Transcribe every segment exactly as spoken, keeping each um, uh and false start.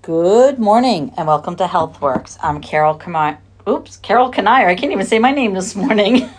Good morning and welcome to HealthWorks. I'm Carol Camire. Oops, Carol Canire. I can't even say my name this morning.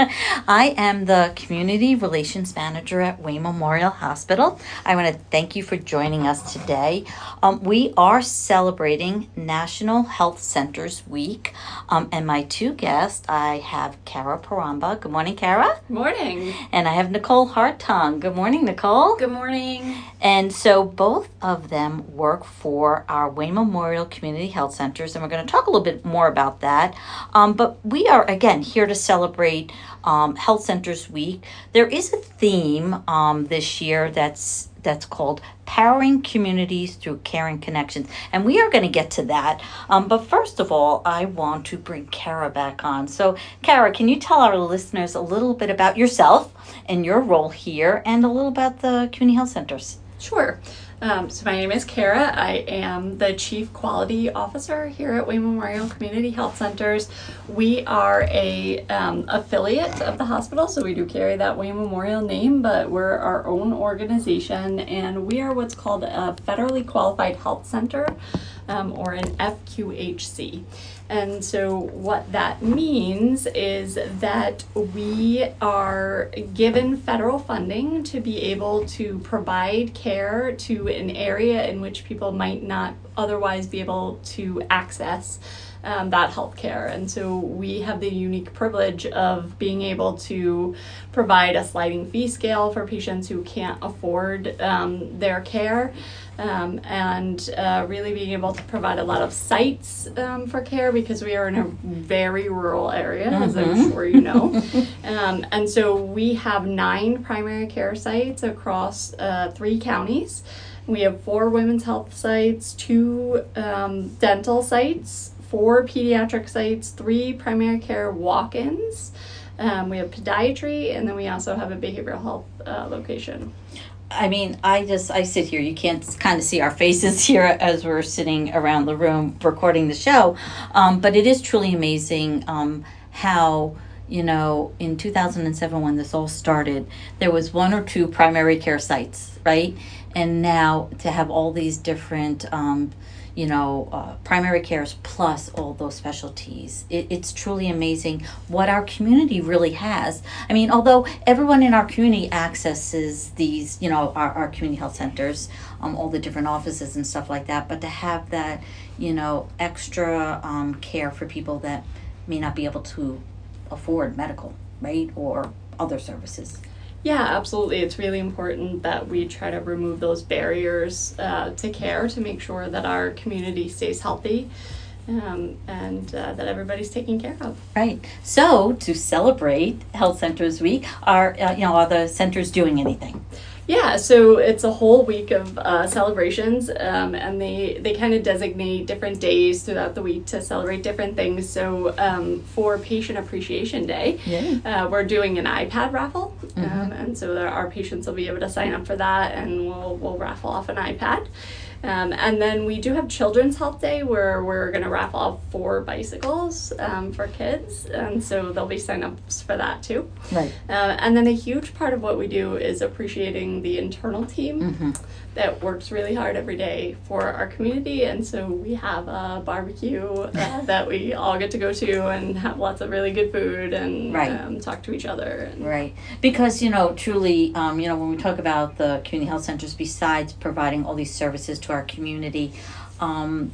I am the Community Relations Manager at Wayne Memorial Hospital. I want to thank you for joining us today. Um, we are celebrating National Health Centers Week, um, and my two guests, I have Kara Paramba. Good morning, Kara. Morning. And I have Nicole Hartung. Good morning, Nicole. Good morning. And so both of them work for our Wayne Memorial Community Health Centers, and we're going to talk a little bit more about that. Um, but we are, again, here to celebrate um, Health Centers Week. There is a theme um, this year that's that's called Powering Communities Through Caring Connections. And we are going to get to that. Um, but first of all, I want to bring Kara back on. So, Kara, can you tell our listeners a little bit about yourself and your role here and a little about the community health centers? Sure. Um, so my name is Kara. I am the Chief Quality Officer here at Wayne Memorial Community Health Centers. We are a um, affiliate of the hospital, so we do carry that Wayne Memorial name, but we're our own organization, and we are what's called a Federally Qualified Health Center, um, or an F Q H C. And so what that means is that we are given federal funding to be able to provide care to an area in which people might not otherwise be able to access um, that health care. And so we have the unique privilege of being able to provide a sliding fee scale for patients who can't afford um, their care. Um, and uh, really being able to provide a lot of sites um, for care because we are in a very rural area, mm-hmm. as I'm sure you know. um, and so we have nine primary care sites across uh, three counties. We have four women's health sites, two um, dental sites, four pediatric sites, three primary care walk-ins. Um, we have podiatry, and then we also have a behavioral health uh, location. I mean, I just, I sit here, you can't kind of see our faces here as we're sitting around the room recording the show, um, but it is truly amazing um, how, you know, in two thousand seven when this all started, there was one or two primary care sites, right? And now to have all these different, um, you know, uh, primary cares plus all those specialties. It, it's truly amazing what our community really has. I mean, although everyone in our community accesses these, you know, our, our community health centers, um, all the different offices and stuff like that, but to have that, you know, extra um, care for people that may not be able to afford medical, right, or other services. Yeah, absolutely. It's really important that we try to remove those barriers uh, to care to make sure that our community stays healthy um, and uh, that everybody's taken care of. Right. So to celebrate Health Centers Week, are uh, you know are the centers doing anything? Yeah, so it's a whole week of uh, celebrations, um, and they, they kind of designate different days throughout the week to celebrate different things. So um, for Patient Appreciation Day, yeah. uh, we're doing an iPad raffle, mm-hmm. um, and so there, our patients will be able to sign up for that, and we'll we'll raffle off an iPad. Um, and then we do have Children's Health Day where we're going to raffle off four bicycles um, for kids. And so there'll be sign-ups for that too. Right. Uh, and then a huge part of what we do is appreciating the internal team mm-hmm. that works really hard every day for our community. And so we have a barbecue uh, that we all get to go to and have lots of really good food and right. um, talk to each other. And right. Because, you know, truly, um, you know, when we talk about the community health centers, besides providing all these services to our community, um,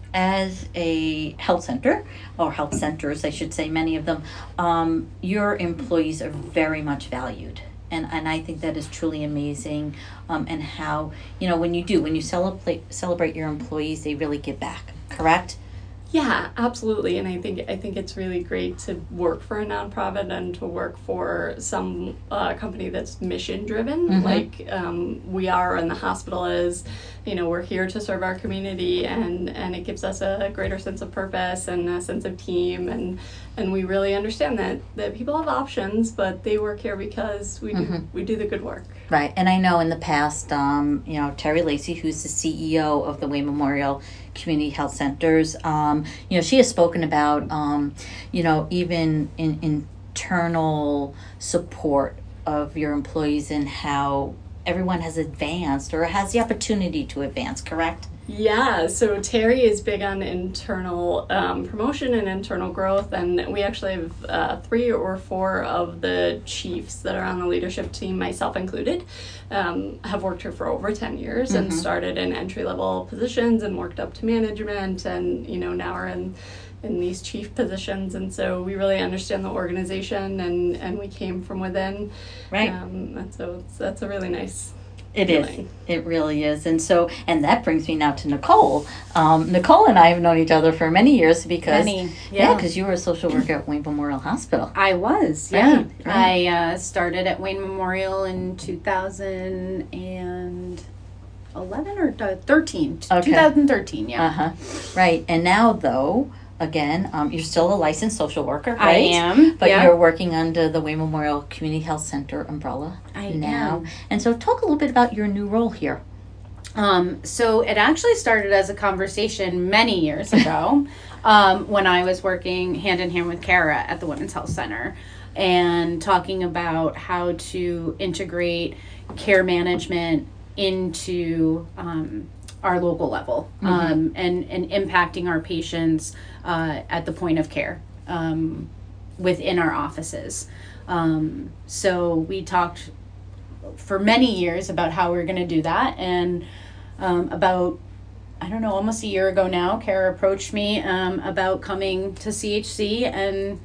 as a health center, or health centers, I should say, many of them, um, your employees are very much valued. And and I think that is truly amazing, um, and how, you know, when you do, when you celebrate celebrate your employees, they really give back, correct? Yeah, absolutely. And I think I think it's really great to work for a nonprofit and to work for some uh, company that's mission driven, mm-hmm. like um, we are and the hospital is. You know, we're here to serve our community, and, and it gives us a greater sense of purpose and a sense of team, and and we really understand that, that people have options, but they work here because we do mm-hmm. we do the good work. Right, and I know in the past, um, you know, Terry Lacey, who's the C E O of the Wayne Memorial Community Health Centers, um, you know, she has spoken about, um, you know, even in internal support of your employees and how everyone has advanced or has the opportunity to advance, correct? Yeah, so Terry is big on internal um, promotion and internal growth, and we actually have uh, three or four of the chiefs that are on the leadership team, myself included, um, have worked here for over ten years mm-hmm. and started in entry-level positions and worked up to management, and you know now are in in these chief positions, and so we really understand the organization, and, and we came from within. Right. Um, and so it's, that's a really nice It feeling. is. It really is. And so, and that brings me now to Nicole. Um, Nicole and I have known each other for many years because, many. yeah, because yeah, you were a social worker at Wayne Memorial Hospital. I was, yeah. Right, right. I uh, started at Wayne Memorial in two thousand eleven or thirteen. Okay. twenty thirteen, yeah. Uh-huh. Right. And now, though, again, um, you're still a licensed social worker, right? I am. But yeah. you're working under the Wayne Memorial Community Health Center umbrella I now. am. And so talk a little bit about your new role here. Um, so it actually started as a conversation many years ago um, when I was working hand in hand with Kara at the Women's Health Center and talking about how to integrate care management into um, our local level mm-hmm. um, and, and impacting our patients uh, at the point of care um, within our offices. Um, so we talked for many years about how we were going to do that, and um, about I don't know almost a year ago now, Kara approached me um, about coming to C H C and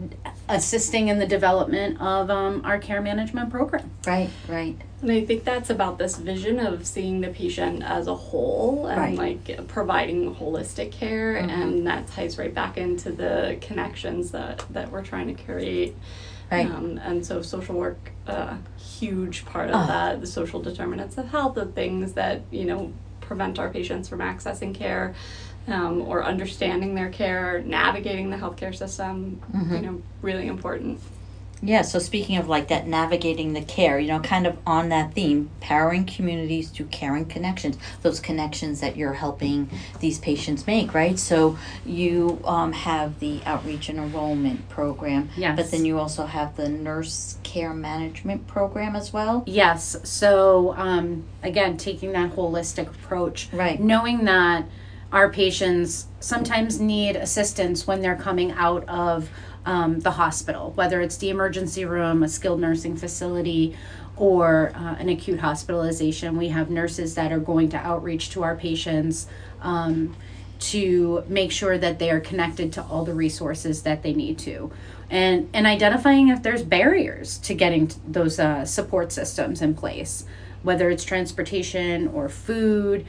assisting in the development of um, our care management program. Right, right. And I think that's about this vision of seeing the patient as a whole and right. like providing holistic care, mm-hmm. and that ties right back into the connections that, that we're trying to create. Right. Um, and so social work, a uh, huge part of oh. that, the social determinants of health, the things that, you know, prevent our patients from accessing care um, or understanding their care, navigating the healthcare system, mm-hmm. you know, really important. Yeah, so speaking of like that navigating the care, you know, kind of on that theme, powering communities to caring connections, those connections that you're helping these patients make, right? So you um, have the outreach and enrollment program, yes. but then you also have the nurse care management program as well? Yes, so um, again, taking that holistic approach, right. knowing that our patients sometimes need assistance when they're coming out of Um, the hospital, whether it's the emergency room, a skilled nursing facility, or uh, an acute hospitalization. We have nurses that are going to outreach to our patients um, to make sure that they are connected to all the resources that they need to. And, and identifying if there's barriers to getting to those uh, support systems in place, whether it's transportation or food.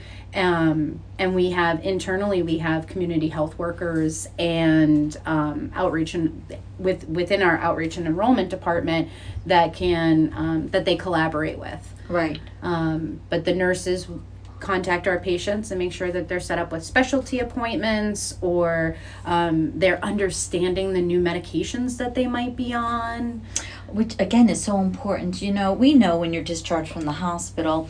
Um, and we have internally, we have community health workers and um, outreach and with within our outreach and enrollment department that can um, that they collaborate with. Right. Um, but the nurses contact our patients and make sure that they're set up with specialty appointments, or um, they're understanding the new medications that they might be on. Which, again, is so important. You know, we know when you're discharged from the hospital,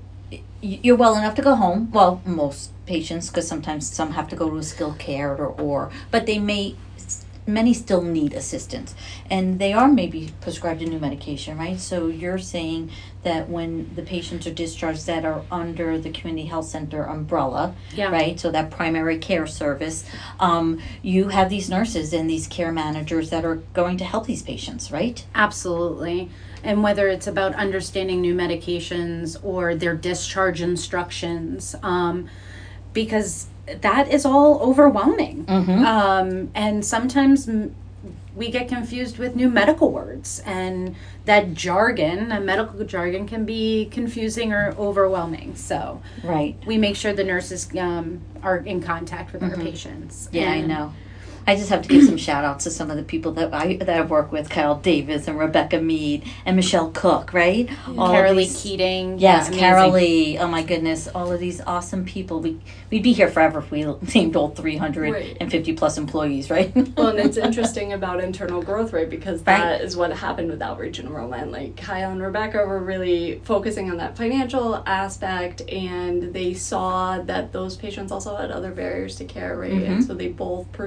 you're well enough to go home. Well, most patients, because sometimes some have to go to a skilled care or, or, but they may, many still need assistance. And they are maybe prescribed a new medication, right? So you're saying that when the patients are discharged that are under the community health center umbrella, yeah. right? So that primary care service, um, you have these nurses and these care managers that are going to help these patients, right? Absolutely. And whether it's about understanding new medications or their discharge instructions, um, because that is all overwhelming. Mm-hmm. Um, and sometimes m- we get confused with new medical words, and that jargon, a medical jargon, can be confusing or overwhelming. So right. we make sure the nurses um, are in contact with mm-hmm. our patients. Yeah, and I know. I just have to give some shout outs to some of the people that I that I've worked with, Kyle Davis and Rebecca Mead and Michelle Cook, right? All Carolee Keating. Yes, yeah, Carolee. Oh my goodness, all of these awesome people. We we'd be here forever if we named all three hundred fifty right. plus employees, right? Well, and it's interesting about internal growth, right? Because that right. is what happened with outreach and enrollment. Like Kyle and Rebecca were really focusing on that financial aspect, and they saw that those patients also had other barriers to care, right? Mm-hmm. And so they both pursued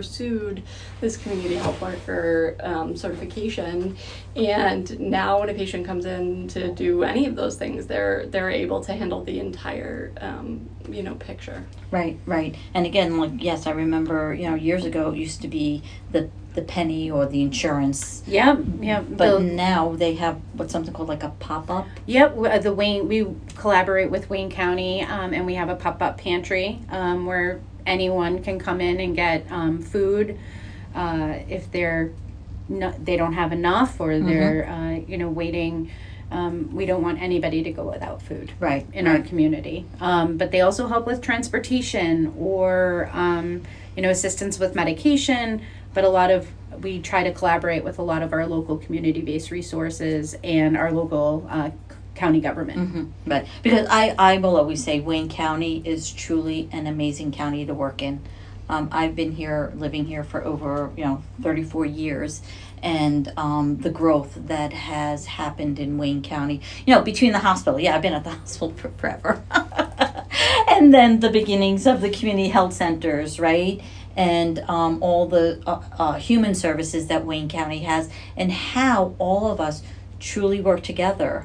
pursued this community health worker um, certification, and now when a patient comes in to do any of those things, they're they're able to handle the entire um, you know picture. Right, right. And again, like yes, I remember you know years ago it used to be the the penny or the insurance. Yep, yep. But the, now they have what's something called like a pop up. Yep, w- uh, the Wayne, we collaborate with Wayne County, um, and we have a pop-up pantry um, where anyone can come in and get um, food uh, if they're no, they don't have enough or they're uh, you know waiting. Um, we don't want anybody to go without food, right, in right. our community. Um, but they also help with transportation or um, you know assistance with medication. But a lot of we try to collaborate with a lot of our local community-based resources and our local uh, county government. Mm-hmm. But because I, I will always say Wayne County is truly an amazing county to work in. Um, I've been here, living here for over you know thirty-four years, and um, the growth that has happened in Wayne County. You know, between the hospital. Yeah, I've been at the hospital for forever, and then the beginnings of the community health centers, right? And um, all the uh, uh, human services that Wayne County has, and how all of us truly work together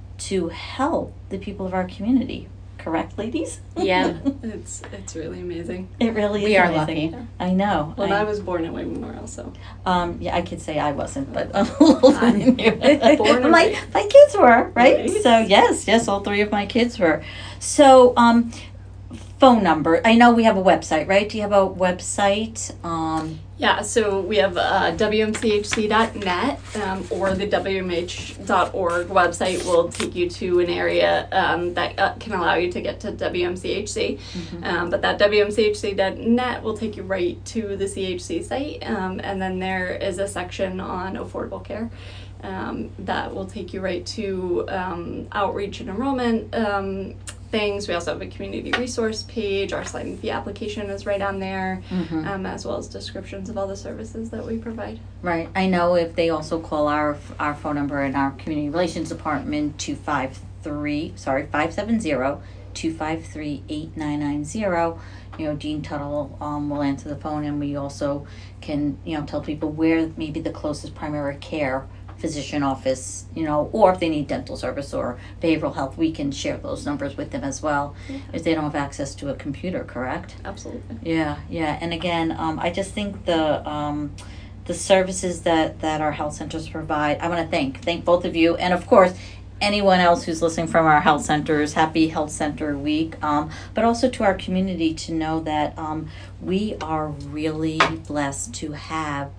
to help the people of our community. Correct, ladies? Yeah. It's it's really amazing. It really is We are amazing. lucky. I know. Well, I, I was born at Wayne Memorial, so um, yeah, I could say I wasn't, but a little bit. Born and my raised. my kids were, right? Right. So yes, yes, all three of my kids were. So um, phone number. I know we have a website, right? Do you have a website? Um, yeah. So we have uh, W M C H C dot net um, or the W M H dot org website will take you to an area um, that uh, can allow you to get to W M C H C. Mm-hmm. Um, but that W M C H C dot net will take you right to the C H C site, um, and then there is a section on affordable care. Um, that will take you right to um, outreach and enrollment um, things. We also have a community resource page. Our sliding fee application is right on there, Mhm. um, as well as descriptions of all the services that we provide. Right. I know if they also call our our phone number in our community relations department two five three sorry five seven zero two five three eight nine nine zero. You know, Jean Tuttle um, will answer the phone, and we also can you know tell people where maybe the closest primary care physician office, you know, or if they need dental service or behavioral health, we can share those numbers with them as well, Yeah. if they don't have access to a computer, correct? Absolutely. Yeah, yeah. And again, um, I just think the um, the services that, that our health centers provide, I want to thank, thank both of you. And of course, anyone else who's listening from our health centers, happy Health Center Week. Um, but also to our community to know that um, we are really blessed to have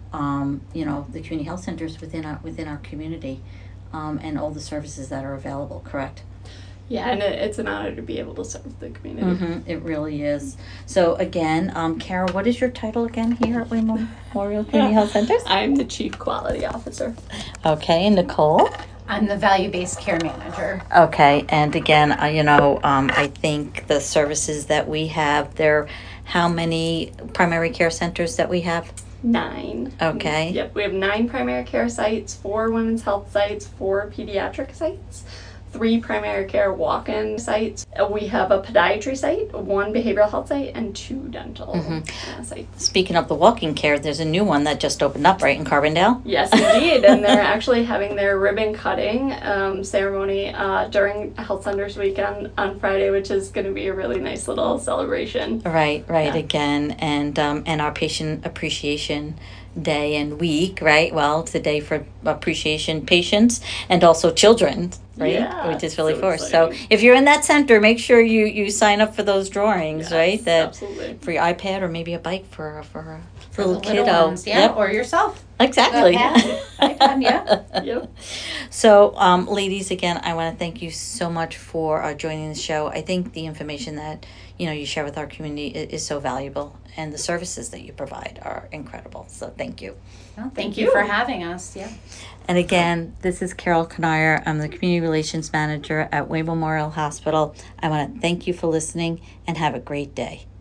Um, you know, the community health centers within our within our community, um, and all the services that are available. Correct. Yeah, and it, it's an honor to be able to serve the community. Mm-hmm, it really is. So again, um, Kara, what is your title again here at Wayne Memorial Community Health Centers? I'm the Chief Quality Officer. Okay, Nicole. I'm the value-based care manager. Okay, and again, uh, you know, um, I think the services that we have there. How many primary care centers that we have? Nine. Okay. Yep, we have nine primary care sites, four women's health sites, four pediatric sites, three primary care walk-in sites. Uh, We have a podiatry site, one behavioral health site, and two dental Mhm. uh, sites. Speaking of the walking care, there's a new one that just opened up right in Carbondale. Yes, indeed, and they're actually having their ribbon cutting um, ceremony uh, during Health Centers Weekend on Friday, which is going to be a really nice little celebration. Right, right. Yeah. Again, and um, and our patient appreciation day and week, right? Well, it's a day for appreciation patients and also children, right? Yeah, Which is really so for. So exciting. if you're in that center, make sure you you sign up for those drawings, Yes, right? That absolutely. for your iPad or maybe a bike for for a For little the little kiddo. ones, yeah, Yep, or yourself. exactly. iPad, iPad, yeah. Yep. So, um, ladies, again, I want to thank you so much for uh, joining the show. I think the information that you know you share with our community is, is so valuable, and the services that you provide are incredible. So, thank you. Well, thank, Thank you. you. for having us. Yeah. And again, this is Carol Kanayer. I'm the Community Relations Manager at Wayne Memorial Hospital. I want to thank you for listening and have a great day.